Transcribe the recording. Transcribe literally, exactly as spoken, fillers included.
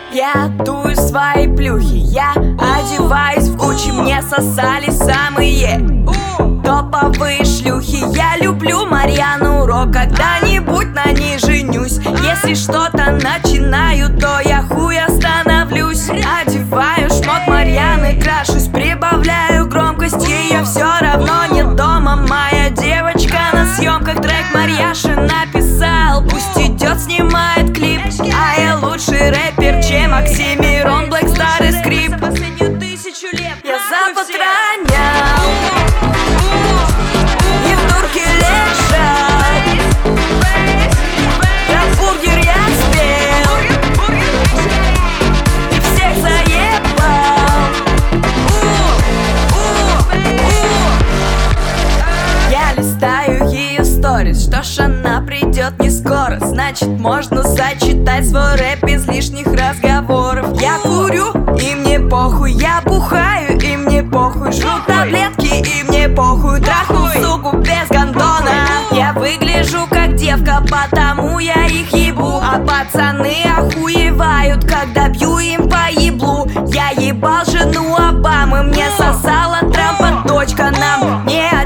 Я дую свои плюхи, я одеваюсь в Гуччи. Мне сосали самые топовые шлюхи. Я люблю Марьяну Ро, когда-нибудь на ней женюсь. Если что-то начинаю, то я хуй остановлюсь. Одеваю шмот Марьяны, крашусь, прибавляю громкости. Я все равно не дома, моя девочка на съемках. Трек Марьяши написал, пусть идет, снимает клип. А я лучший рэпер, чем Оксимирон, Блэк Стар и Скрип. Я Запад ронял, и в турке лежал. Как бургер я спел, и всех заебал. Я листаю ее сторис, что ж она придет не скоро. Значит, можно зачитать свой рэп без лишних разговоров. Я курю, и мне похуй. Я бухаю, и мне похуй. Жру таблетки, и мне похуй. Трахну суку без гондона. Я выгляжу как девка, потому я их ебу. А пацаны охуевают, когда бью им по еблу. Я ебал жену Обамы, мне сосала Трампа дочка. Нам не